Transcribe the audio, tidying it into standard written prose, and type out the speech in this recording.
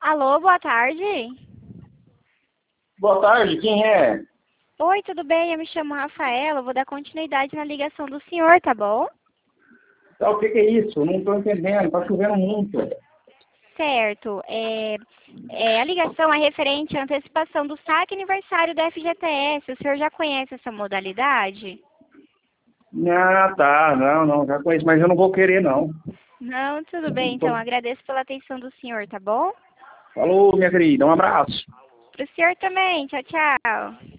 Alô, boa tarde. Boa tarde, quem é? Oi, tudo bem? Eu me chamo Rafaela, eu vou dar continuidade na ligação do senhor, tá bom? Tá, o que que é isso? Eu não estou entendendo, tá chovendo muito. Certo. A ligação é referente à antecipação do saque aniversário da FGTS. O senhor já conhece essa modalidade? Ah, tá, não, já conheço, mas eu não vou querer, não. Não, tudo bem, então. Agradeço pela atenção do senhor, tá bom? Falou, minha querida, um abraço. Pro senhor também. Tchau, tchau.